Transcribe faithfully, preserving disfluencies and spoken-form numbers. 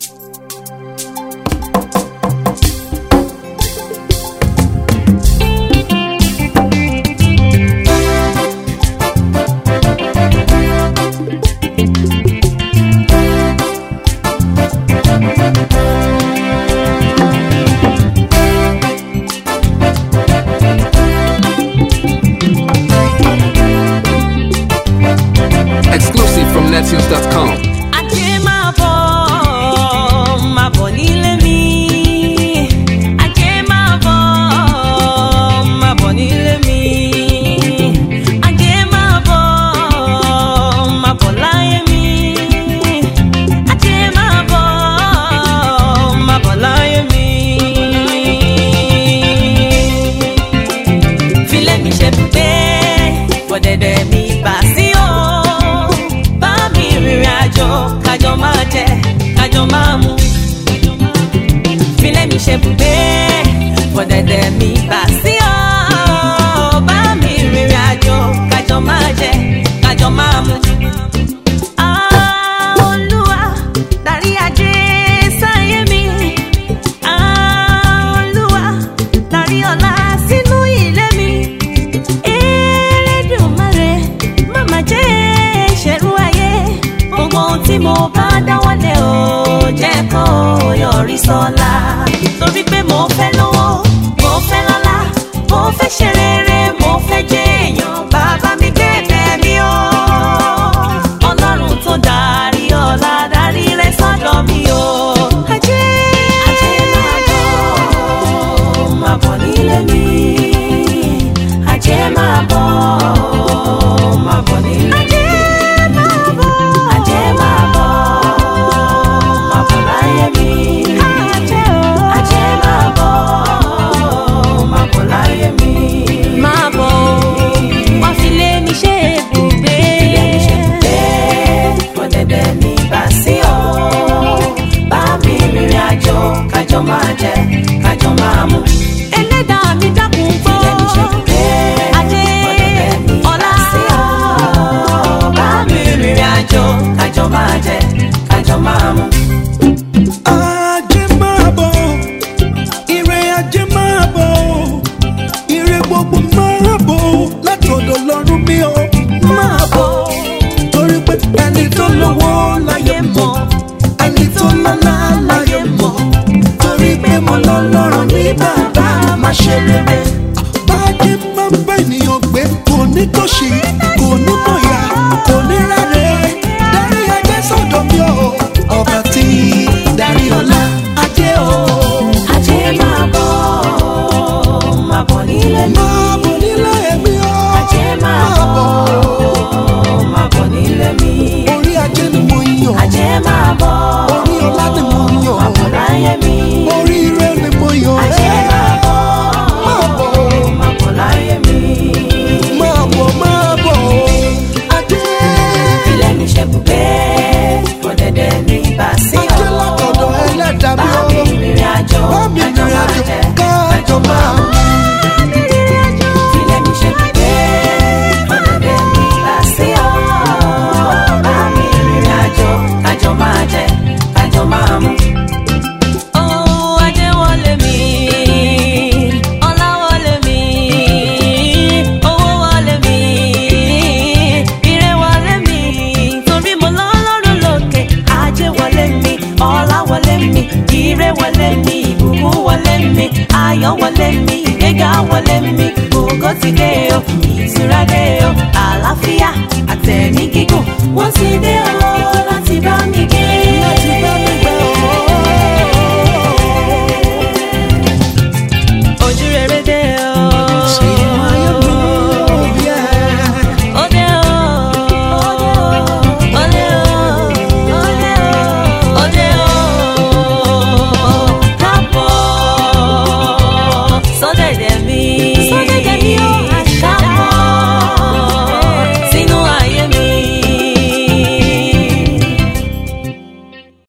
Exclusive from Nettunes dot com. Ajé máa bọ̀, máa bọ̀ nílé mi. Ajé máa bọ̀, máa bọ̀ nílé mi. Ajé máa bọ̀, máa bọ̀ láyé mi. Ajé máa bọ̀, máa bọ̀ láyé mi. Filé mi ṣe bùgbé, bọ̀dẹ̀dẹ̀ mi bà sí o. Kájọ máa jẹ, kájọ máa mu. Filé mi ṣe bùgbé, bọ̀dẹ̀dẹ̀ mi bà sí ọ. Bá mi rìnrìn àjò, kájọ máa jẹ, kájọ máa mu. Ah, Olúwa, darí ajé sáyé mi. Ah, Olúwa, darí ọlá sínú ilé mi. Elédùmarè, má mà jẹ́ ìṣẹ̀rù ayé. Gbogbo ohun tí mo bá dáwọ́lé o jẹ́ kó yọrí sọ́lá. Torí pé mo fẹ́ lówó, mo fẹ́ lọ́lá, mo fẹ́ ṣe rere, mo fẹ́ jẹ́ èèyàn. Bàbá mi gbẹ̀bẹ̀ mi o. Ọlọ́run tó darí ọlá, darí rẹ̀ sọ́dọ̀ mi o. Ajé ajé máa bọ̀, máa bọ̀ nílé mi. Ajé máa bọ̀, máa bọ̀ nílé mi. Kájọ máa jẹ, kájọ máa mu. Ẹlẹ́dàá mi dákun gbọ́. Ajé ọlá sí ọ. Bá mi rìnrìn àjò, kájọ máa jẹ, kájọ máa mu. Ajé máa bọ̀, ire ajé máa bọ̀, ire gbogbo máa bọ̀ látọ̀dọ̀ lọ́rùn mi o. Máa bọ̀, torí pé ẹni tó lówó láyé mọ̀, ẹni tó lọ́lá láyé mọ̀. Mo lọ lọ́rọ̀ ní bàbá máa ṣe rere. Bájé máa ń bá ènìyàn gbé, kò ní tòṣì, kò ní mọ̀yà, kò ní ráre. Darí ajé sọ́dọ̀ mi o, ọba tí darí ọlá ajé o. Ajé máa bọ̀, máa bọ̀ nílé mi. Máa bọ̀ nílé mi o. Ajé máa bọ̀, máa bọ̀ nílé mi. Orí ajé ni mo yàn. Ajé máa bọ̀, orí ọlá ni mo yàn. máa bọ̀ láyé mi. Orí ire ni mo yàn. Ajé máa bọ̀, máa bọ̀, máa bọ̀ láyé mi. Máa bọ̀, máa bọ̀, ajé. Filé mi ṣe bùgbé, bọ̀dẹ̀dẹ̀ mi bà sí ọ. Ajé látọ̀dọ̀ ẹlẹ́dàá mi o. Bá mi rìnrìn àjò, Bá mi kájọ rìnrìn máa àjò, jẹ, kájọ máa mu. Filé mi ṣe bùgbé, bọ̀dẹ̀dẹ̀ mi bà sí ọ. Bá mi rìnrìn àjò, kájọ máa jẹ, kájọ máa mu. Oh, ajé wọlé mi, ọlá wọlé mi, owó wọlé mi, ire wọlé mi. Torí mo lọ́lọ́run lókè. Ajé wọlé mi, ọlá wọlé mi, ire wọlé mi, ìbùkún wọlé mi, ayọ̀ wọlé mi, ìgbéga wọlé mi. Ògo ti dé o, ìtura dé